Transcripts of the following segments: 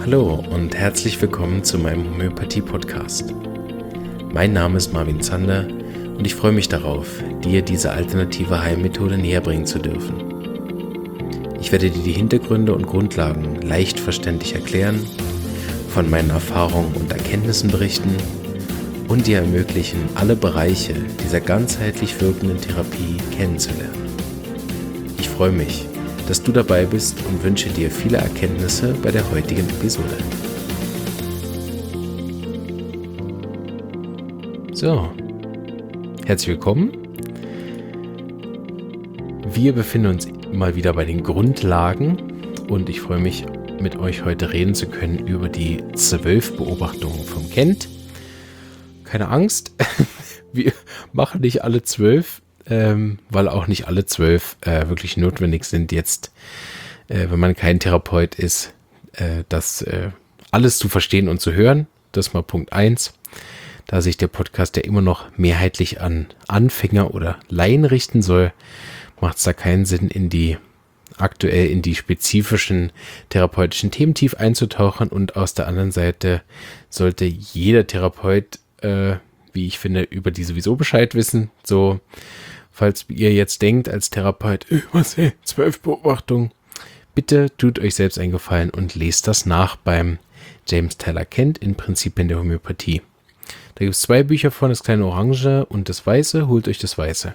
Hallo und herzlich willkommen zu meinem Homöopathie-Podcast. Mein Name ist Marvin Zander und ich freue mich darauf, dir diese alternative Heilmethode näher bringen zu dürfen. Ich werde dir die Hintergründe und Grundlagen leicht verständlich erklären, von meinen Erfahrungen und Erkenntnissen berichten und dir ermöglichen, alle Bereiche dieser ganzheitlich wirkenden Therapie kennenzulernen. Ich freue mich, dass du dabei bist und wünsche dir viele Erkenntnisse bei der heutigen Episode. So, herzlich willkommen. Wir befinden uns mal wieder bei den Grundlagen und ich freue mich, mit euch heute reden zu können über die 12 Beobachtungen vom Kent. Keine Angst, wir machen nicht alle 12, weil auch nicht alle 12 wirklich notwendig sind jetzt, wenn man kein Therapeut ist, das alles zu verstehen und zu hören. Das ist mal Punkt 1. Da sich der Podcast ja immer noch mehrheitlich an Anfänger oder Laien richten soll, macht es da keinen Sinn, aktuell in die spezifischen therapeutischen Themen tief einzutauchen. Und aus der anderen Seite sollte jeder Therapeut, wie ich finde, über die sowieso Bescheid wissen. So, falls ihr jetzt denkt als Therapeut, 12 Beobachtungen, bitte tut euch selbst einen Gefallen und lest das nach beim James Tyler Kent in Prinzipien der Homöopathie. Da gibt es 2 Bücher von, das kleine Orange und das Weiße. Holt euch das Weiße.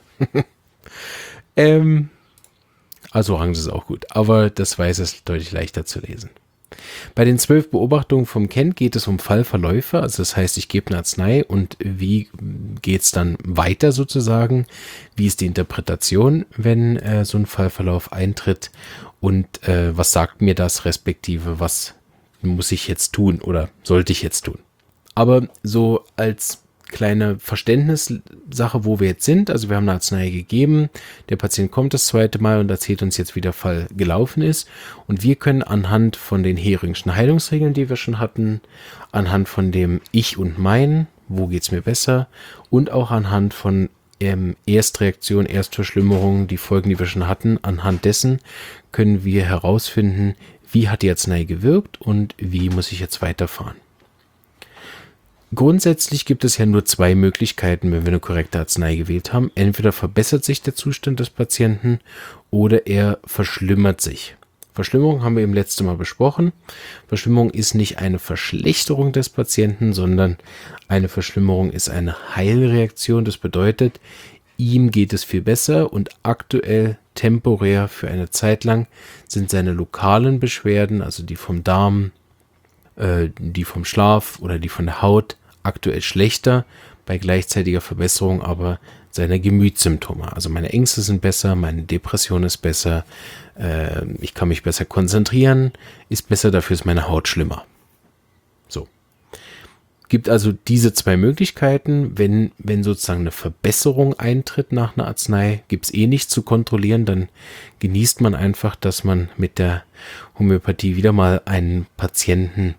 Also Orange ist auch gut, aber das Weiße ist deutlich leichter zu lesen. Bei den 12 Beobachtungen vom Kent geht es um Fallverläufe, also das heißt, ich gebe eine Arznei und wie geht es dann weiter sozusagen, wie ist die Interpretation, wenn so ein Fallverlauf eintritt und was sagt mir das, respektive was muss ich jetzt tun oder sollte ich jetzt tun. Aber so als kleine Verständnissache, wo wir jetzt sind, also wir haben eine Arznei gegeben, der Patient kommt das 2. Mal und erzählt uns jetzt, wie der Fall gelaufen ist und wir können anhand von den Heringschen Heilungsregeln, die wir schon hatten, anhand von dem Ich und Mein, wo geht's mir besser und auch anhand von Erstreaktion, Erstverschlimmerung, die Folgen, die wir schon hatten, anhand dessen können wir herausfinden, wie hat die Arznei gewirkt und wie muss ich jetzt weiterfahren. Grundsätzlich gibt es ja nur 2 Möglichkeiten, wenn wir eine korrekte Arznei gewählt haben. Entweder verbessert sich der Zustand des Patienten oder er verschlimmert sich. Verschlimmerung haben wir im letzten Mal besprochen. Verschlimmerung ist nicht eine Verschlechterung des Patienten, sondern eine Verschlimmerung ist eine Heilreaktion. Das bedeutet, ihm geht es viel besser und aktuell temporär für eine Zeit lang sind seine lokalen Beschwerden, also die vom Darm, die vom Schlaf oder die von der Haut, aktuell schlechter, bei gleichzeitiger Verbesserung aber seiner Gemütssymptome. Also meine Ängste sind besser, meine Depression ist besser, ich kann mich besser konzentrieren, ist besser, dafür ist meine Haut schlimmer. So. Gibt also diese 2 Möglichkeiten. Wenn sozusagen eine Verbesserung eintritt nach einer Arznei, gibt es nichts zu kontrollieren, dann genießt man einfach, dass man mit der Homöopathie wieder mal einen Patienten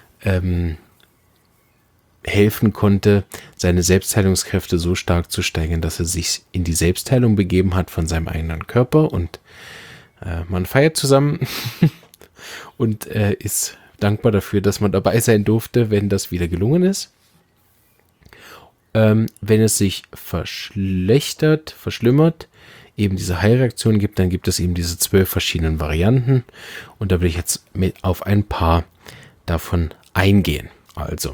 helfen konnte, seine Selbstheilungskräfte so stark zu steigern, dass er sich in die Selbstheilung begeben hat von seinem eigenen Körper und man feiert zusammen und ist dankbar dafür, dass man dabei sein durfte, wenn das wieder gelungen ist. Wenn es sich verschlimmert, eben diese Heilreaktion gibt, dann gibt es eben diese 12 verschiedenen Varianten und da will ich jetzt auf ein paar davon eingehen. Also,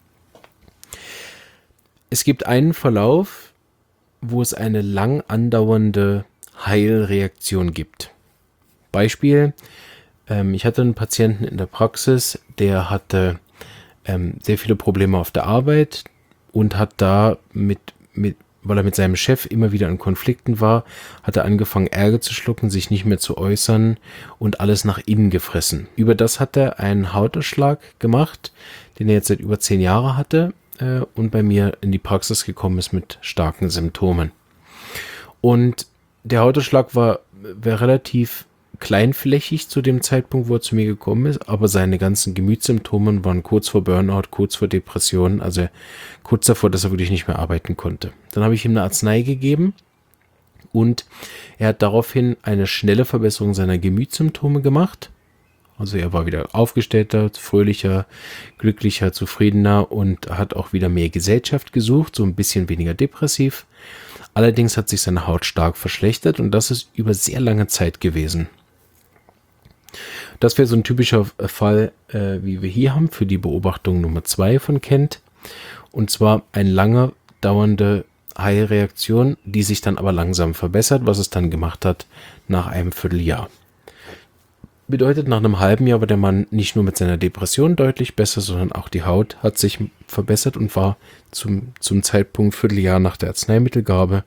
es gibt einen Verlauf, wo es eine lang andauernde Heilreaktion gibt. Beispiel, ich hatte einen Patienten in der Praxis, der hatte sehr viele Probleme auf der Arbeit und hat da weil er mit seinem Chef immer wieder in Konflikten war, hat er angefangen Ärger zu schlucken, sich nicht mehr zu äußern und alles nach innen gefressen. Über das hat er einen Hautausschlag gemacht, den er jetzt seit über 10 Jahren hatte und bei mir in die Praxis gekommen ist mit starken Symptomen. Und der Hautausschlag war relativ kleinflächig zu dem Zeitpunkt, wo er zu mir gekommen ist, aber seine ganzen Gemütssymptome waren kurz vor Burnout, kurz vor Depression, also kurz davor, dass er wirklich nicht mehr arbeiten konnte. Dann habe ich ihm eine Arznei gegeben und er hat daraufhin eine schnelle Verbesserung seiner Gemütssymptome gemacht Also er war wieder aufgestellter, fröhlicher, glücklicher, zufriedener und hat auch wieder mehr Gesellschaft gesucht, so ein bisschen weniger depressiv. Allerdings hat sich seine Haut stark verschlechtert und das ist über sehr lange Zeit gewesen. Das wäre so ein typischer Fall, wie wir hier haben, für die Beobachtung Nummer 2 von Kent. Und zwar eine lange dauernde Heilreaktion, die sich dann aber langsam verbessert, was es dann gemacht hat nach einem Vierteljahr. Bedeutet, nach einem halben Jahr war der Mann nicht nur mit seiner Depression deutlich besser, sondern auch die Haut hat sich verbessert und war zum Zeitpunkt Vierteljahr nach der Arzneimittelgabe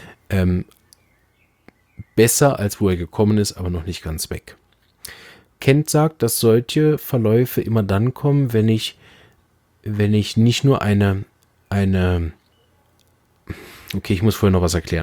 besser, als wo er gekommen ist, aber noch nicht ganz weg. Kent sagt, dass solche Verläufe immer dann kommen, wenn ich nicht nur okay, ich muss vorher noch was erklären.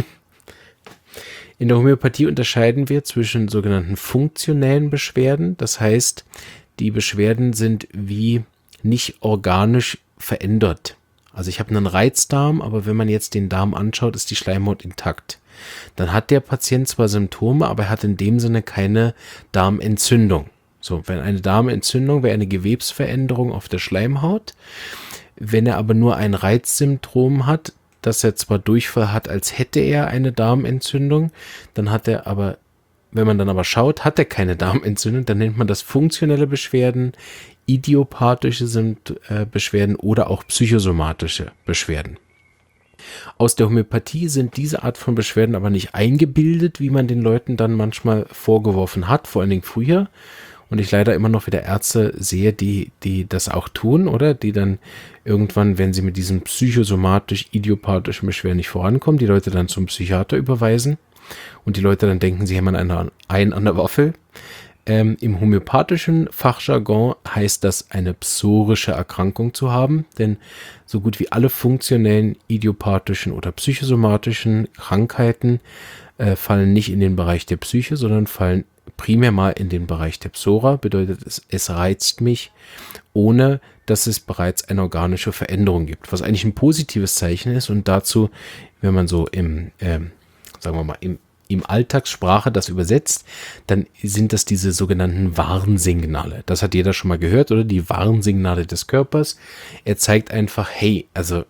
In der Homöopathie unterscheiden wir zwischen sogenannten funktionellen Beschwerden. Das heißt, die Beschwerden sind wie nicht organisch verändert. Also ich habe einen Reizdarm, aber wenn man jetzt den Darm anschaut, ist die Schleimhaut intakt. Dann hat der Patient zwar Symptome, aber er hat in dem Sinne keine Darmentzündung. So, wenn eine Darmentzündung wäre eine Gewebsveränderung auf der Schleimhaut. Wenn er aber nur ein Reizsymptom hat, dass er zwar Durchfall hat, als hätte er eine Darmentzündung, dann hat er aber, wenn man dann aber schaut, hat er keine Darmentzündung, dann nennt man das funktionelle Beschwerden, idiopathische Beschwerden oder auch psychosomatische Beschwerden. Aus der Homöopathie sind diese Art von Beschwerden aber nicht eingebildet, wie man den Leuten dann manchmal vorgeworfen hat, vor allen Dingen früher. Und ich leider immer noch wieder Ärzte sehe, die das auch tun, oder? Die dann irgendwann, wenn sie mit diesem psychosomatisch-idiopathischen Beschwerden nicht vorankommen, die Leute dann zum Psychiater überweisen. Und die Leute dann denken, sie haben einen an der Waffel. Im homöopathischen Fachjargon heißt das, eine psorische Erkrankung zu haben, denn so gut wie alle funktionellen, idiopathischen oder psychosomatischen Krankheiten fallen nicht in den Bereich der Psyche, sondern fallen primär mal in den Bereich der Psora. Bedeutet, es reizt mich, ohne dass es bereits eine organische Veränderung gibt, was eigentlich ein positives Zeichen ist und dazu, wenn man so sagen wir mal, im Alltagssprache das übersetzt, dann sind das diese sogenannten Warnsignale. Das hat jeder schon mal gehört, oder? Die Warnsignale des Körpers. Er zeigt einfach, hey, also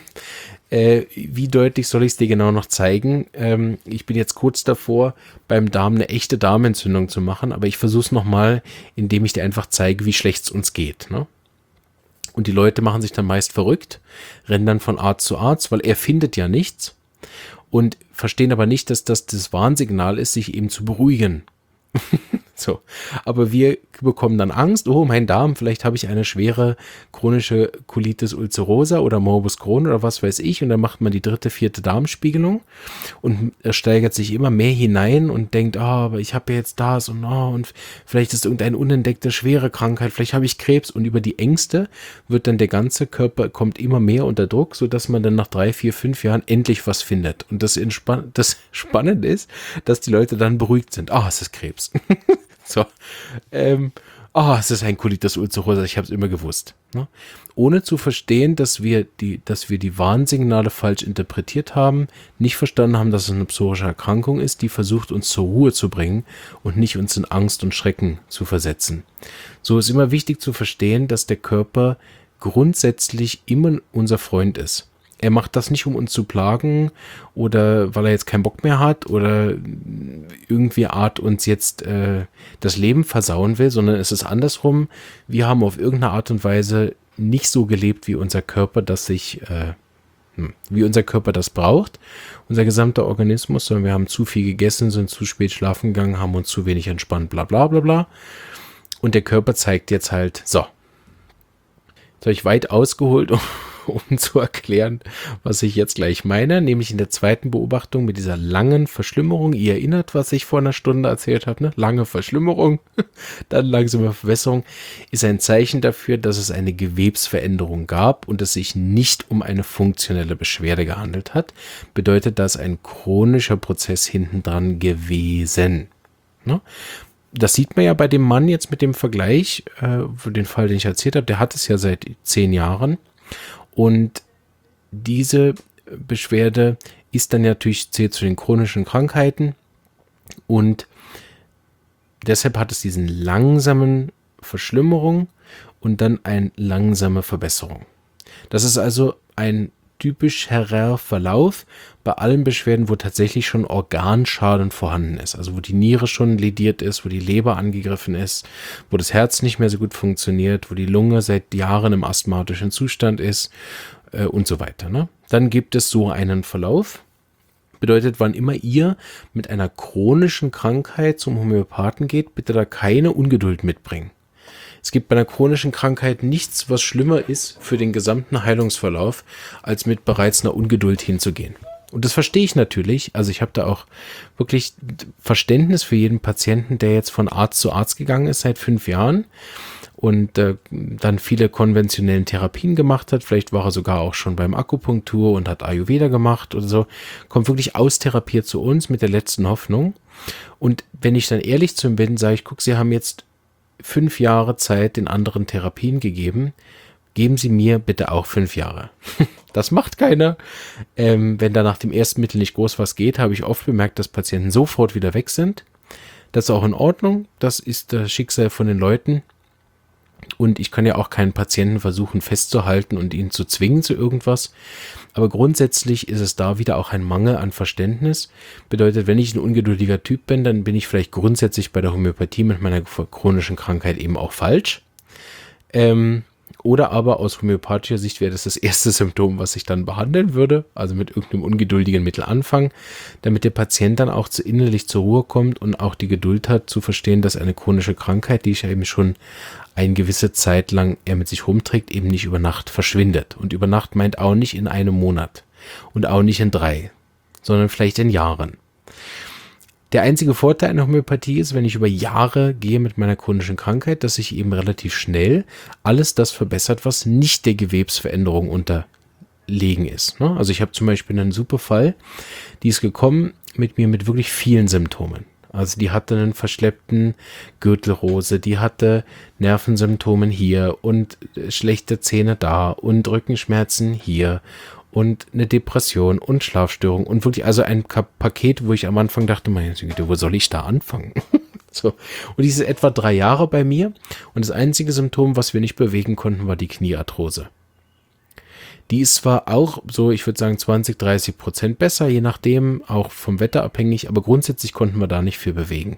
wie deutlich soll ich es dir genau noch zeigen? Ich bin jetzt kurz davor, beim Darm eine echte Darmentzündung zu machen, aber ich versuche es nochmal, indem ich dir einfach zeige, wie schlecht es uns geht. Ne? Und die Leute machen sich dann meist verrückt, rennen dann von Arzt zu Arzt, weil er findet ja nichts und verstehen aber nicht, dass das Warnsignal ist, sich eben zu beruhigen. So, aber wir bekommen dann Angst, oh, mein Darm, vielleicht habe ich eine schwere chronische Colitis ulcerosa oder Morbus Crohn oder was weiß ich, und dann macht man die 3., 4. Darmspiegelung und er steigert sich immer mehr hinein und denkt, aber ich habe ja jetzt das und vielleicht ist irgendeine unentdeckte schwere Krankheit, vielleicht habe ich Krebs, und über die Ängste wird dann der ganze Körper, kommt immer mehr unter Druck, sodass man dann nach 3, 4, 5 Jahren endlich was findet. Und das Spannende ist, dass die Leute dann beruhigt sind. Es ist Krebs. So, es ist ein Colitis ulcerosa, ich habe es immer gewusst. Ne? Ohne zu verstehen, dass wir die Warnsignale falsch interpretiert haben, nicht verstanden haben, dass es eine psorische Erkrankung ist, die versucht, uns zur Ruhe zu bringen und nicht uns in Angst und Schrecken zu versetzen. So ist immer wichtig zu verstehen, dass der Körper grundsätzlich immer unser Freund ist. Er macht das nicht, um uns zu plagen oder weil er jetzt keinen Bock mehr hat oder irgendwie uns jetzt das Leben versauen will, sondern es ist andersrum. Wir haben auf irgendeine Art und Weise nicht so gelebt, wie unser Körper das braucht, unser gesamter Organismus, sondern wir haben zu viel gegessen, sind zu spät schlafen gegangen, haben uns zu wenig entspannt, bla bla bla bla. Und der Körper zeigt jetzt halt, so, jetzt habe ich weit ausgeholt, um zu erklären, was ich jetzt gleich meine, nämlich in der zweiten Beobachtung mit dieser langen Verschlimmerung. Ihr erinnert, was ich vor einer Stunde erzählt habe, ne? Lange Verschlimmerung, dann langsame Verwässerung, ist ein Zeichen dafür, dass es eine Gewebsveränderung gab und es sich nicht um eine funktionelle Beschwerde gehandelt hat. Bedeutet, das ein chronischer Prozess hintendran gewesen. Ne? Das sieht man ja bei dem Mann jetzt mit dem Vergleich, für den Fall, den ich erzählt habe, der hat es ja seit 10 Jahren. Und diese Beschwerde ist dann natürlich, zählt zu den chronischen Krankheiten und deshalb hat es diesen langsamen Verschlimmerung und dann eine langsame Verbesserung. Das ist also ein typisch herer Verlauf bei allen Beschwerden, wo tatsächlich schon Organschaden vorhanden ist. Also wo die Niere schon lediert ist, wo die Leber angegriffen ist, wo das Herz nicht mehr so gut funktioniert, wo die Lunge seit Jahren im asthmatischen Zustand ist und so weiter. Ne? Dann gibt es so einen Verlauf. Bedeutet, wann immer ihr mit einer chronischen Krankheit zum Homöopathen geht, bitte da keine Ungeduld mitbringen. Es gibt bei einer chronischen Krankheit nichts, was schlimmer ist für den gesamten Heilungsverlauf, als mit bereits einer Ungeduld hinzugehen. Und das verstehe ich natürlich. Also ich habe da auch wirklich Verständnis für jeden Patienten, der jetzt von Arzt zu Arzt gegangen ist seit 5 Jahren und dann viele konventionellen Therapien gemacht hat. Vielleicht war er sogar auch schon beim Akupunktur und hat Ayurveda gemacht oder so. Kommt wirklich austherapiert zu uns mit der letzten Hoffnung. Und wenn ich dann ehrlich zu ihm bin, sage ich, guck, Sie haben jetzt 5 Jahre Zeit den anderen Therapien gegeben. Geben Sie mir bitte auch 5 Jahre. Das macht keiner. Wenn da nach dem ersten Mittel nicht groß was geht, habe ich oft bemerkt, dass Patienten sofort wieder weg sind. Das ist auch in Ordnung. Das ist das Schicksal von den Leuten. Und ich kann ja auch keinen Patienten versuchen festzuhalten und ihn zu zwingen zu irgendwas. Aber grundsätzlich ist es da wieder auch ein Mangel an Verständnis. Bedeutet, wenn ich ein ungeduldiger Typ bin, dann bin ich vielleicht grundsätzlich bei der Homöopathie mit meiner chronischen Krankheit eben auch falsch. Oder aber aus homöopathischer Sicht wäre das erste Symptom, was ich dann behandeln würde. Also mit irgendeinem ungeduldigen Mittel anfangen, damit der Patient dann auch innerlich zur Ruhe kommt und auch die Geduld hat zu verstehen, dass eine chronische Krankheit, die ich ja eben schon eine gewisse Zeit lang er mit sich rumträgt, eben nicht über Nacht verschwindet. Und über Nacht meint auch nicht in einem Monat und auch nicht in 3, sondern vielleicht in Jahren. Der einzige Vorteil einer Homöopathie ist, wenn ich über Jahre gehe mit meiner chronischen Krankheit, dass sich eben relativ schnell alles das verbessert, was nicht der Gewebsveränderung unterlegen ist. Also ich habe zum Beispiel einen super Fall, die ist gekommen mit mir mit wirklich vielen Symptomen. Also die hatte einen verschleppten Gürtelrose, die hatte Nervensymptomen hier und schlechte Zähne da und Rückenschmerzen hier und eine Depression und Schlafstörung und wirklich also ein Paket, wo ich am Anfang dachte, meine Güte, wo soll ich da anfangen? So. Und die ist etwa 3 Jahre bei mir und das einzige Symptom, was wir nicht bewegen konnten, war die Kniearthrose. Die ist zwar auch so, ich würde sagen 20-30% besser, je nachdem, auch vom Wetter abhängig, aber grundsätzlich konnten wir da nicht viel bewegen.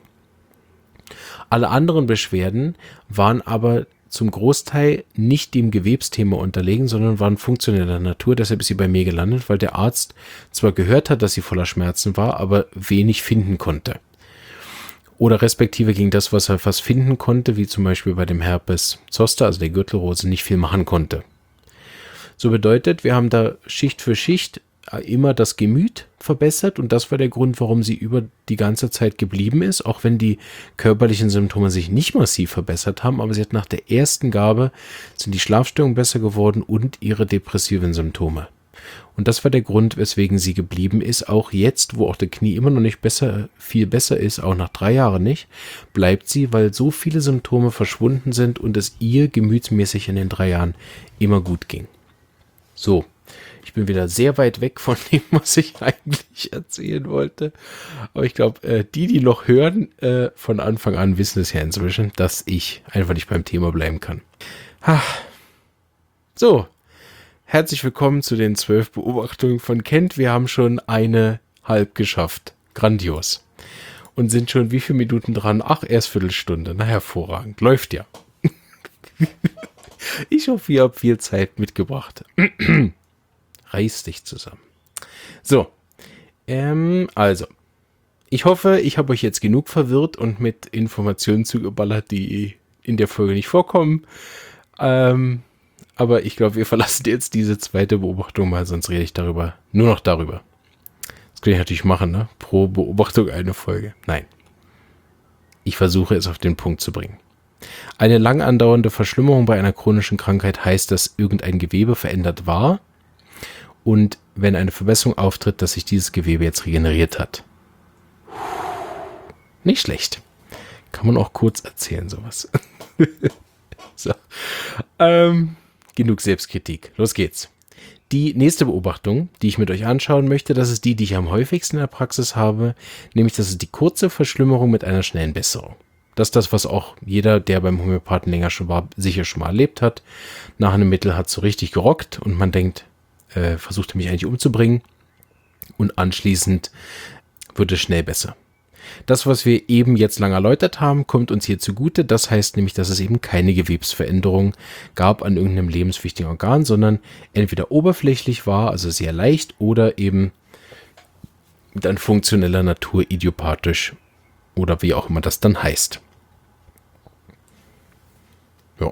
Alle anderen Beschwerden waren aber zum Großteil nicht dem Gewebsthema unterlegen, sondern waren funktioneller Natur. Deshalb ist sie bei mir gelandet, weil der Arzt zwar gehört hat, dass sie voller Schmerzen war, aber wenig finden konnte. Oder respektive gegen das, was er fast finden konnte, wie zum Beispiel bei dem Herpes Zoster, also der Gürtelrose, nicht viel machen konnte. So bedeutet, wir haben da Schicht für Schicht immer das Gemüt verbessert und das war der Grund, warum sie über die ganze Zeit geblieben ist, auch wenn die körperlichen Symptome sich nicht massiv verbessert haben, aber sie hat nach der ersten Gabe sind die Schlafstörungen besser geworden und ihre depressiven Symptome. Und das war der Grund, weswegen sie geblieben ist, auch jetzt, wo auch der Knie immer noch nicht viel besser ist, auch nach 3 Jahren nicht, bleibt sie, weil so viele Symptome verschwunden sind und es ihr gemütsmäßig in den 3 Jahren immer gut ging. So, ich bin wieder sehr weit weg von dem, was ich eigentlich erzählen wollte. Aber ich glaube, die noch hören, von Anfang an wissen es ja inzwischen, dass ich einfach nicht beim Thema bleiben kann. So, herzlich willkommen zu den 12 Beobachtungen von Kent. Wir haben schon eine halb geschafft. Grandios. Und sind schon wie viele Minuten dran? Ach, erst Viertelstunde. Na, hervorragend. Läuft ja. Ich hoffe, ihr habt viel Zeit mitgebracht. Reiß dich zusammen. So, also, ich hoffe, ich habe euch jetzt genug verwirrt und mit Informationen zugeballert, die in der Folge nicht vorkommen. Aber ich glaube, wir verlassen jetzt diese zweite Beobachtung mal, sonst rede ich nur noch darüber. Das kann ich natürlich machen, ne? Pro Beobachtung eine Folge. Nein. Ich versuche es auf den Punkt zu bringen. Eine lang andauernde Verschlimmerung bei einer chronischen Krankheit heißt, dass irgendein Gewebe verändert war und wenn eine Verbesserung auftritt, dass sich dieses Gewebe jetzt regeneriert hat. Nicht schlecht. Kann man auch kurz erzählen, sowas. So. Genug Selbstkritik. Los geht's. Die nächste Beobachtung, die ich mit euch anschauen möchte, das ist die ich am häufigsten in der Praxis habe, nämlich das ist die kurze Verschlimmerung mit einer schnellen Besserung. Das ist das, was auch jeder, der beim Homöopathen länger schon war, sicher schon mal erlebt hat. Nach einem Mittel hat es so richtig gerockt und man denkt, versucht er mich eigentlich umzubringen. Und anschließend wird es schnell besser. Das, was wir eben jetzt lang erläutert haben, kommt uns hier zugute. Das heißt nämlich, dass es eben keine Gewebsveränderung gab an irgendeinem lebenswichtigen Organ, sondern entweder oberflächlich war, also sehr leicht, oder eben dann funktioneller Natur, idiopathisch oder wie auch immer das dann heißt. Ja,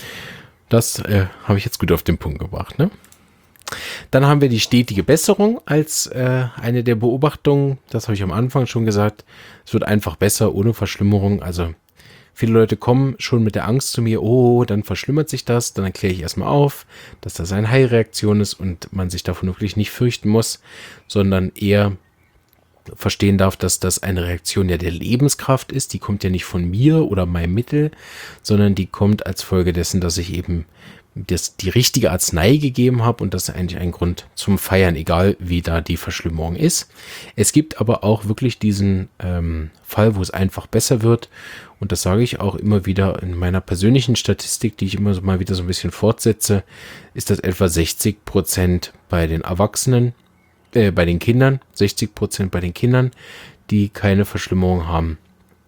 das habe ich jetzt gut auf den Punkt gebracht, ne? Dann haben wir die stetige Besserung als eine der Beobachtungen. Das habe ich am Anfang schon gesagt. Es wird einfach besser ohne Verschlimmerung. Also viele Leute kommen schon mit der Angst zu mir, oh, dann verschlimmert sich das. Dann erkläre ich erstmal auf, dass das eine Heilreaktion ist und man sich davon wirklich nicht fürchten muss, sondern eher verstehen darf, dass das eine Reaktion ja der Lebenskraft ist. Die kommt ja nicht von mir oder meinem Mittel, sondern die kommt als Folge dessen, dass ich eben die richtige Arznei gegeben habe, und das ist eigentlich ein Grund zum Feiern, egal wie da die Verschlimmerung ist. Es gibt aber auch wirklich diesen Fall, wo es einfach besser wird, und das sage ich auch immer wieder in meiner persönlichen Statistik, die ich immer so mal wieder so ein bisschen fortsetze, ist das etwa 60% bei den Erwachsenen, bei den Kindern, 60% bei den Kindern, die keine Verschlimmerung haben,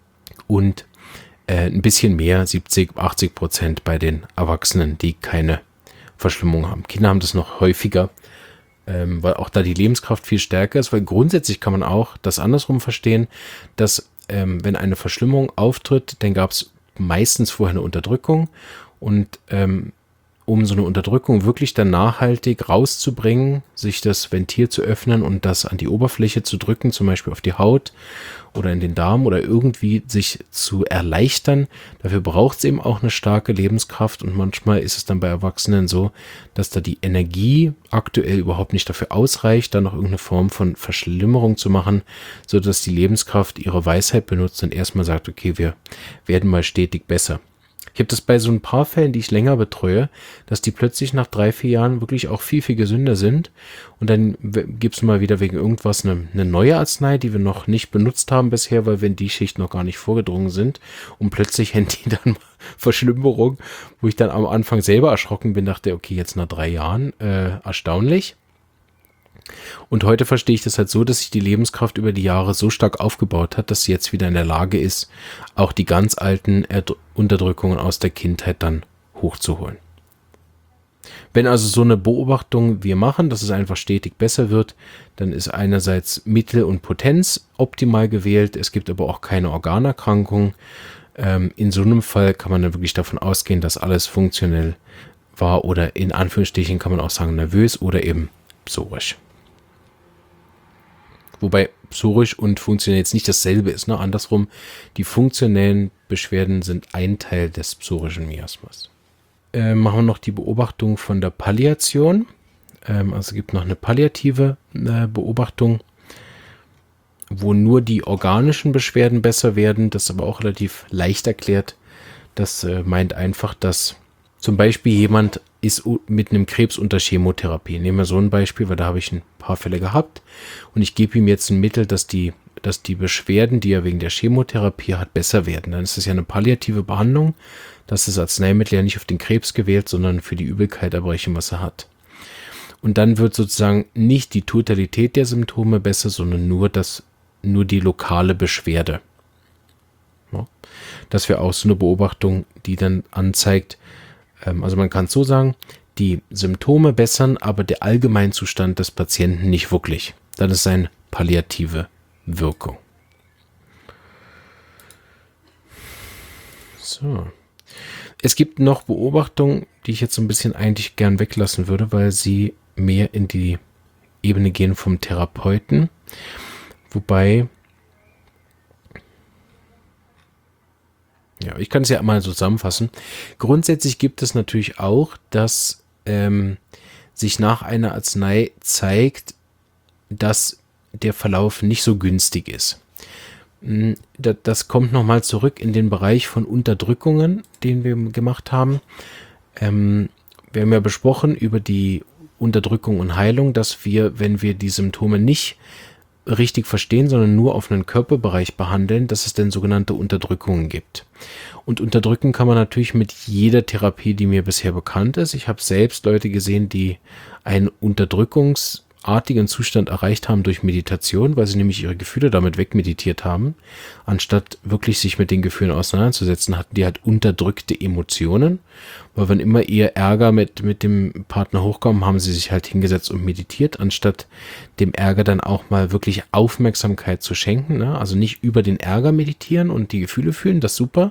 und ein bisschen mehr, 70-80% bei den Erwachsenen, die keine Verschlimmerung haben. Kinder haben das noch häufiger, weil auch da die Lebenskraft viel stärker ist, weil grundsätzlich kann man auch das andersrum verstehen, dass wenn eine Verschlimmerung auftritt, dann gab es meistens vorher eine Unterdrückung, und um so eine Unterdrückung wirklich dann nachhaltig rauszubringen, sich das Ventil zu öffnen und das an die Oberfläche zu drücken, zum Beispiel auf die Haut oder in den Darm oder irgendwie sich zu erleichtern. Dafür braucht es eben auch eine starke Lebenskraft, und manchmal ist es dann bei Erwachsenen so, dass da die Energie aktuell überhaupt nicht dafür ausreicht, da noch irgendeine Form von Verschlimmerung zu machen, sodass die Lebenskraft ihre Weisheit benutzt und erstmal sagt, okay, wir werden mal stetig besser. Ich habe das bei so ein paar Fällen, die ich länger betreue, dass die plötzlich nach 3-4 Jahren wirklich auch viel, viel gesünder sind. Und dann gibt es mal wieder wegen irgendwas eine neue Arznei, die wir noch nicht benutzt haben bisher, weil wir in die Schicht noch gar nicht vorgedrungen sind. Und plötzlich haben die dann Verschlimmerung, wo ich dann am Anfang selber erschrocken bin, dachte, okay, jetzt nach 3 Jahren, erstaunlich. Und heute verstehe ich das halt so, dass sich die Lebenskraft über die Jahre so stark aufgebaut hat, dass sie jetzt wieder in der Lage ist, auch die ganz alten Unterdrückungen aus der Kindheit dann hochzuholen. Wenn also so eine Beobachtung wir machen, dass es einfach stetig besser wird, dann ist einerseits Mittel und Potenz optimal gewählt. Es gibt aber auch keine Organerkrankung. In so einem Fall kann man dann wirklich davon ausgehen, dass alles funktionell war, oder in Anführungsstrichen kann man auch sagen nervös oder eben psorisch. Wobei psorisch und funktionell jetzt nicht dasselbe ist, ne? Andersrum, die funktionellen Beschwerden sind ein Teil des psorischen Miasmas. Machen wir noch die Beobachtung von der Palliation. Also es gibt noch eine palliative Beobachtung, wo nur die organischen Beschwerden besser werden. Das ist aber auch relativ leicht erklärt. Das meint einfach, dass zum Beispiel jemand ist mit einem Krebs unter Chemotherapie. Nehmen wir so ein Beispiel, weil da habe ich ein paar Fälle gehabt, und ich gebe ihm jetzt ein Mittel, dass die Beschwerden, die er wegen der Chemotherapie hat, besser werden. Dann ist es ja eine palliative Behandlung. Das ist das Arzneimittel ja nicht auf den Krebs gewählt, sondern für die Übelkeit erbrechen, was er hat. Und dann wird sozusagen nicht die Totalität der Symptome besser, sondern nur die lokale Beschwerde. Ja. Das wäre auch so eine Beobachtung, die dann anzeigt, also man kann es so sagen, die Symptome bessern, aber der Allgemeinzustand des Patienten nicht wirklich. Dann ist es eine palliative Wirkung. So. Es gibt noch Beobachtungen, die ich jetzt so ein bisschen eigentlich gern weglassen würde, weil sie mehr in die Ebene gehen vom Therapeuten. Wobei, ja, ich kann es ja mal so zusammenfassen. Grundsätzlich gibt es natürlich auch, dass sich nach einer Arznei zeigt, dass der Verlauf nicht so günstig ist. Das kommt nochmal zurück in den Bereich von Unterdrückungen, den wir gemacht haben. Wir haben ja besprochen über die Unterdrückung und Heilung, dass wir, wenn wir die Symptome nicht richtig verstehen, sondern nur auf einen Körperbereich behandeln, dass es dann sogenannte Unterdrückungen gibt. Und unterdrücken kann man natürlich mit jeder Therapie, die mir bisher bekannt ist. Ich habe selbst Leute gesehen, die einen unterdrückungsartigen Zustand erreicht haben durch Meditation, weil sie nämlich ihre Gefühle damit wegmeditiert haben. Anstatt wirklich sich mit den Gefühlen auseinanderzusetzen, hatten die halt unterdrückte Emotionen. Weil wenn immer ihr Ärger mit dem Partner hochkommt, haben sie sich halt hingesetzt und meditiert, anstatt dem Ärger dann auch mal wirklich Aufmerksamkeit zu schenken. Ne? Also nicht über den Ärger meditieren und die Gefühle fühlen, das ist super,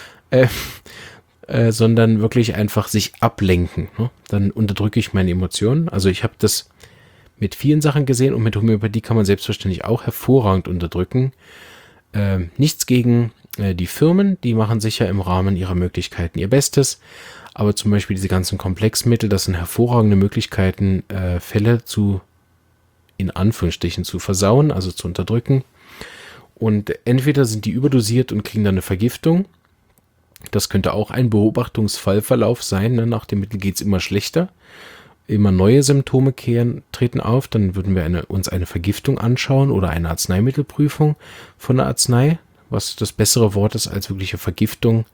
sondern wirklich einfach sich ablenken. Ne? Dann unterdrücke ich meine Emotionen. Also ich habe das mit vielen Sachen gesehen und mit Homöopathie kann man selbstverständlich auch hervorragend unterdrücken. Nichts gegen die Firmen, die machen sicher im Rahmen ihrer Möglichkeiten ihr Bestes. Aber zum Beispiel diese ganzen Komplexmittel, das sind hervorragende Möglichkeiten, Fälle in Anführungsstrichen zu versauen, also zu unterdrücken. Und entweder sind die überdosiert und kriegen dann eine Vergiftung. Das könnte auch ein Beobachtungsfallverlauf sein. Ne? Nach dem Mittel geht es immer schlechter. Immer neue Symptome treten auf. Dann würden wir uns eine Vergiftung anschauen oder eine Arzneimittelprüfung von der Arznei, was das bessere Wort ist als wirkliche Vergiftung.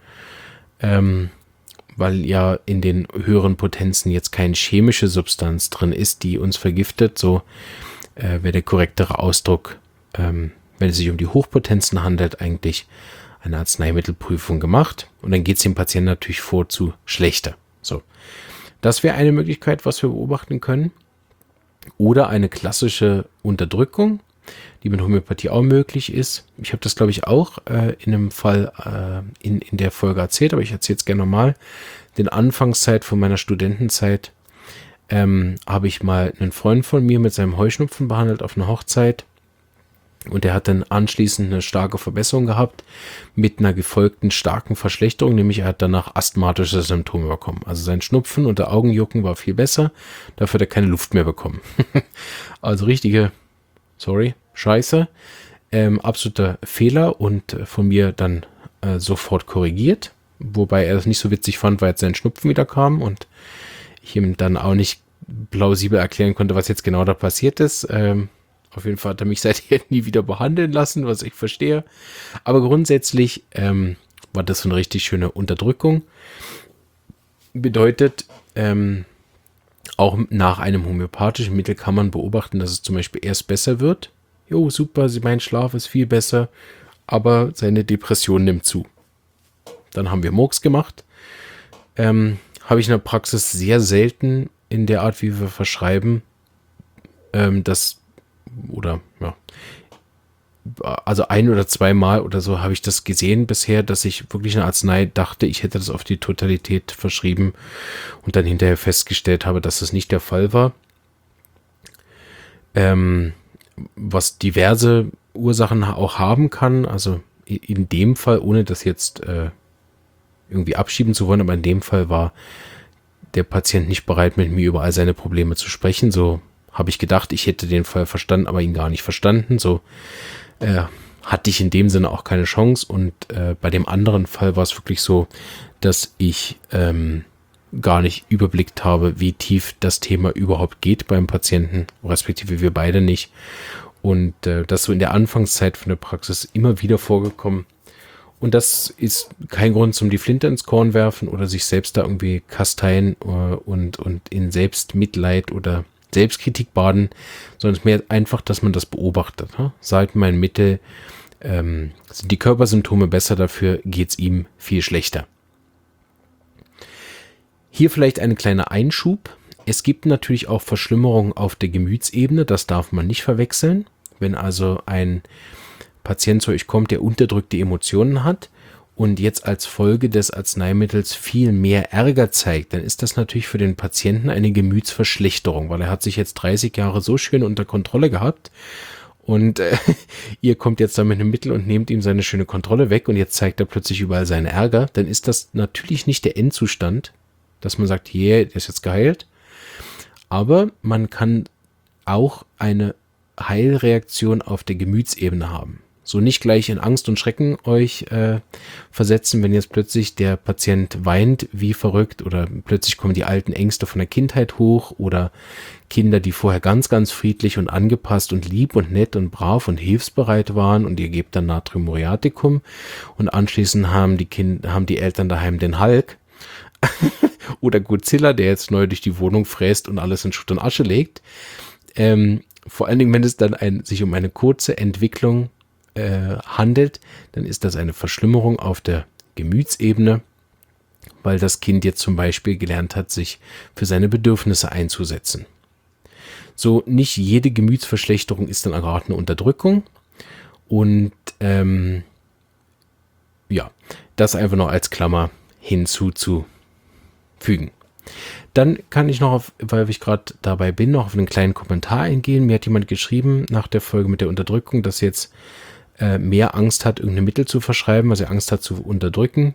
Weil ja in den höheren Potenzen jetzt keine chemische Substanz drin ist, die uns vergiftet. So wäre der korrektere Ausdruck, wenn es sich um die Hochpotenzen handelt, eigentlich eine Arzneimittelprüfung gemacht. Und dann geht es dem Patienten natürlich vorzu schlechter. So, das wäre eine Möglichkeit, was wir beobachten können. Oder eine klassische Unterdrückung, die mit Homöopathie auch möglich ist. Ich habe das, glaube ich, auch in einem Fall in der Folge erzählt, aber ich erzähle es gerne nochmal. In Anfangszeit von meiner Studentenzeit habe ich mal einen Freund von mir mit seinem Heuschnupfen behandelt auf einer Hochzeit. Und er hat dann anschließend eine starke Verbesserung gehabt mit einer gefolgten starken Verschlechterung, nämlich er hat danach asthmatische Symptome bekommen. Also sein Schnupfen und der Augenjucken war viel besser, dafür hat er keine Luft mehr bekommen. Also richtige, Scheiße, absoluter Fehler und von mir dann sofort korrigiert, wobei er das nicht so witzig fand, weil jetzt sein Schnupfen wieder kam und ich ihm dann auch nicht plausibel erklären konnte, was jetzt genau da passiert ist. Auf jeden Fall hat er mich seither nie wieder behandeln lassen, was ich verstehe. Aber grundsätzlich war das so eine richtig schöne Unterdrückung. Bedeutet, auch nach einem homöopathischen Mittel kann man beobachten, dass es zum Beispiel erst besser wird. Jo, super, mein Schlaf ist viel besser, aber seine Depression nimmt zu. Dann haben wir Murks gemacht. Habe ich in der Praxis sehr selten in der Art, wie wir verschreiben, also ein oder zweimal oder so habe ich das gesehen bisher, dass ich wirklich eine Arznei dachte, ich hätte das auf die Totalität verschrieben und dann hinterher festgestellt habe, dass das nicht der Fall war. Was diverse Ursachen auch haben kann, also in dem Fall, ohne das jetzt irgendwie abschieben zu wollen, aber in dem Fall war der Patient nicht bereit, mit mir über all seine Probleme zu sprechen. So habe ich gedacht, ich hätte den Fall verstanden, aber ihn gar nicht verstanden. So hatte ich in dem Sinne auch keine Chance. Und bei dem anderen Fall war es wirklich so, dass ich gar nicht überblickt habe, wie tief das Thema überhaupt geht beim Patienten, respektive wir beide nicht. Und das so in der Anfangszeit von der Praxis immer wieder vorgekommen. Und das ist kein Grund zum die Flinte ins Korn werfen oder sich selbst da irgendwie kasteien und in Selbstmitleid oder Selbstkritik baden, sondern es ist mehr einfach, dass man das beobachtet. Ne? Seit mein Mittel sind die Körpersymptome besser, dafür geht es ihm viel schlechter. Hier vielleicht ein kleiner Einschub. Es gibt natürlich auch Verschlimmerungen auf der Gemütsebene, das darf man nicht verwechseln. Wenn also ein Patient zu euch kommt, der unterdrückte Emotionen hat und jetzt als Folge des Arzneimittels viel mehr Ärger zeigt, dann ist das natürlich für den Patienten eine Gemütsverschlechterung, weil er hat sich jetzt 30 Jahre so schön unter Kontrolle gehabt und ihr kommt jetzt da mit einem Mittel und nehmt ihm seine schöne Kontrolle weg und jetzt zeigt er plötzlich überall seinen Ärger, dann ist das natürlich nicht der Endzustand, dass man sagt, der ist jetzt geheilt, aber man kann auch eine Heilreaktion auf der Gemütsebene haben. So nicht gleich in Angst und Schrecken euch versetzen, wenn jetzt plötzlich der Patient weint wie verrückt oder plötzlich kommen die alten Ängste von der Kindheit hoch oder Kinder, die vorher ganz, ganz friedlich und angepasst und lieb und nett und brav und hilfsbereit waren und ihr gebt dann Natrium Muriaticum und anschließend haben die Eltern daheim den Hulk oder Godzilla, der jetzt neu durch die Wohnung fräst und alles in Schutt und Asche legt. Vor allen Dingen, wenn es dann sich um eine kurze Entwicklung handelt, dann ist das eine Verschlimmerung auf der Gemütsebene, weil das Kind jetzt zum Beispiel gelernt hat, sich für seine Bedürfnisse einzusetzen. So, nicht jede Gemütsverschlechterung ist dann erratene Unterdrückung und das einfach noch als Klammer hinzuzufügen. Dann kann ich noch, weil ich gerade dabei bin, noch auf einen kleinen Kommentar eingehen. Mir hat jemand geschrieben nach der Folge mit der Unterdrückung, dass jetzt mehr Angst hat, irgendein Mittel zu verschreiben, was er Angst hat zu unterdrücken.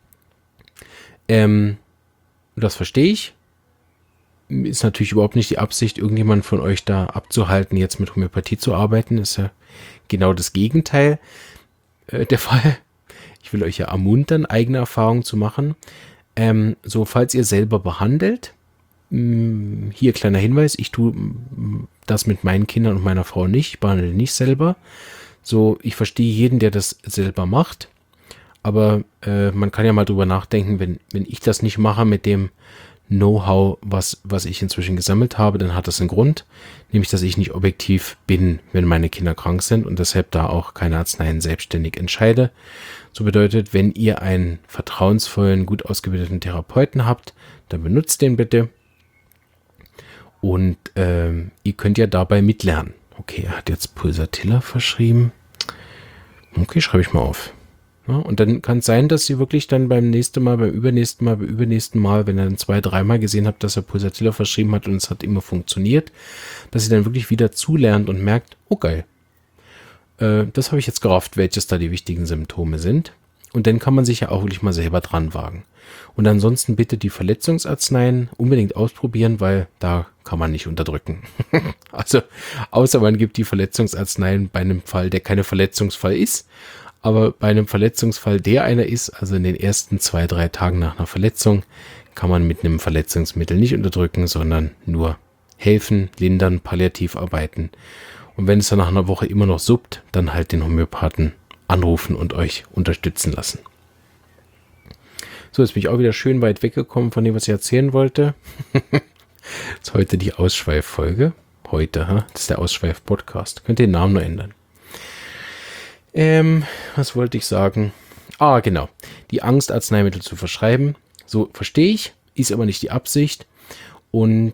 Das verstehe ich. Ist natürlich überhaupt nicht die Absicht, irgendjemand von euch da abzuhalten, jetzt mit Homöopathie zu arbeiten. Ist ja genau das Gegenteil der Fall. Ich will euch ja ermuntern, eigene Erfahrungen zu machen. So, falls ihr selber behandelt, hier kleiner Hinweis, ich tue das mit meinen Kindern und meiner Frau nicht, ich behandle nicht selber. So, ich verstehe jeden, der das selber macht, aber man kann ja mal drüber nachdenken, wenn ich das nicht mache mit dem Know-how, was ich inzwischen gesammelt habe, dann hat das einen Grund, nämlich, dass ich nicht objektiv bin, wenn meine Kinder krank sind und deshalb da auch keine Arzneien selbstständig entscheide. So bedeutet, wenn ihr einen vertrauensvollen, gut ausgebildeten Therapeuten habt, dann benutzt den bitte und ihr könnt ja dabei mitlernen. Okay, er hat jetzt Pulsatilla verschrieben. Okay, schreibe ich mal auf. Ja, und dann kann es sein, dass ihr wirklich dann beim nächsten Mal, beim übernächsten Mal, wenn ihr dann 2-3 Mal gesehen habt, dass er Pulsatilla verschrieben hat und es hat immer funktioniert, dass ihr dann wirklich wieder zulernt und merkt, oh geil, das habe ich jetzt gerafft, welches da die wichtigen Symptome sind. Und dann kann man sich ja auch wirklich mal selber dran wagen. Und ansonsten bitte die Verletzungsarzneien unbedingt ausprobieren, weil da kann man nicht unterdrücken. Also, außer man gibt die Verletzungsarzneien bei einem Fall, der keine Verletzungsfall ist, aber bei einem Verletzungsfall, der einer ist, also in den ersten 2-3 Tagen nach einer Verletzung, kann man mit einem Verletzungsmittel nicht unterdrücken, sondern nur helfen, lindern, palliativ arbeiten. Und wenn es dann nach einer Woche immer noch suppt, dann halt den Homöopathen anrufen und euch unterstützen lassen. So, jetzt bin ich auch wieder schön weit weggekommen von dem, was ich erzählen wollte. Ist heute die Ausschweiffolge. Heute, das ist der Ausschweif-Podcast. Könnt ihr den Namen nur ändern. Was wollte ich sagen? Genau. Die Angst, Arzneimittel zu verschreiben. So, verstehe ich. Ist aber nicht die Absicht. Und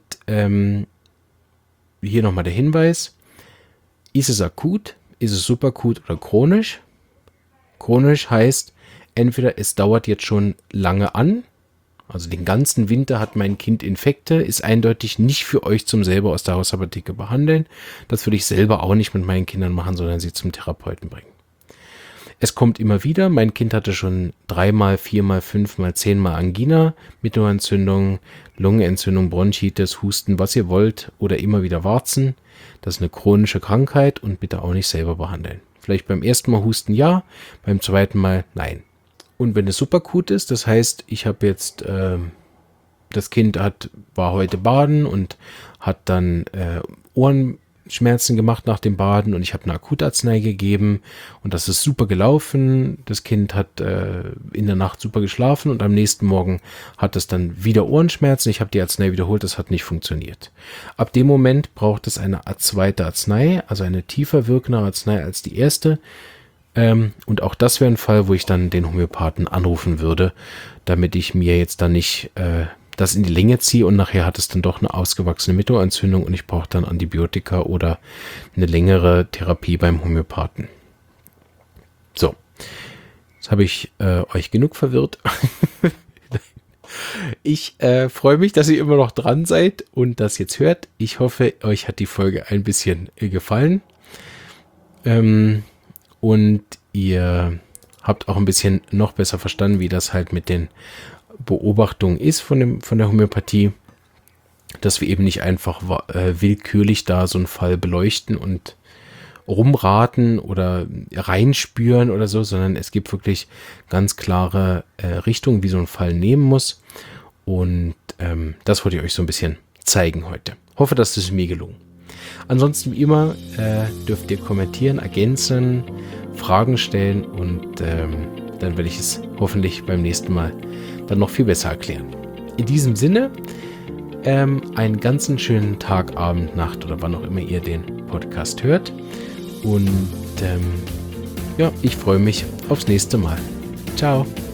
hier nochmal der Hinweis. Ist es akut? Ist es subakut oder chronisch? Chronisch heißt, entweder es dauert jetzt schon lange an, also den ganzen Winter hat mein Kind Infekte, ist eindeutig nicht für euch zum selber aus der Hausapotheke behandeln. Das würde ich selber auch nicht mit meinen Kindern machen, sondern sie zum Therapeuten bringen. Es kommt immer wieder, mein Kind hatte schon 3-mal, 4-mal, 5-mal, 10-mal Angina, Mittelohrentzündung, Lungenentzündung, Bronchitis, Husten, was ihr wollt oder immer wieder Warzen. Das ist eine chronische Krankheit und bitte auch nicht selber behandeln. Vielleicht beim ersten Mal Husten ja, beim zweiten Mal nein. Und wenn es superakut ist, das heißt, ich habe jetzt, das Kind war heute baden und hat dann Ohrenschmerzen gemacht nach dem Baden und ich habe eine Akutarznei gegeben und das ist super gelaufen. Das Kind hat in der Nacht super geschlafen und am nächsten Morgen hat es dann wieder Ohrenschmerzen. Ich habe die Arznei wiederholt, das hat nicht funktioniert. Ab dem Moment braucht es eine zweite Arznei, also eine tiefer wirkende Arznei als die erste. Und auch das wäre ein Fall, wo ich dann den Homöopathen anrufen würde, damit ich mir jetzt dann nicht das in die Länge ziehe und nachher hat es dann doch eine ausgewachsene Mittelohrentzündung und ich brauche dann Antibiotika oder eine längere Therapie beim Homöopathen. So, jetzt habe ich euch genug verwirrt. Ich freue mich, dass ihr immer noch dran seid und das jetzt hört. Ich hoffe, euch hat die Folge ein bisschen gefallen. Und ihr habt auch ein bisschen noch besser verstanden, wie das halt mit den Beobachtungen ist von der Homöopathie, dass wir eben nicht einfach willkürlich da so einen Fall beleuchten und rumraten oder reinspüren oder so, sondern es gibt wirklich ganz klare Richtungen, wie so ein Fall nehmen muss. Und das wollte ich euch so ein bisschen zeigen heute. Hoffe, dass es mir gelungen. Ansonsten wie immer dürft ihr kommentieren, ergänzen, Fragen stellen und dann werde ich es hoffentlich beim nächsten Mal dann noch viel besser erklären. In diesem Sinne, einen ganzen schönen Tag, Abend, Nacht oder wann auch immer ihr den Podcast hört. Und ja, ich freue mich aufs nächste Mal. Ciao.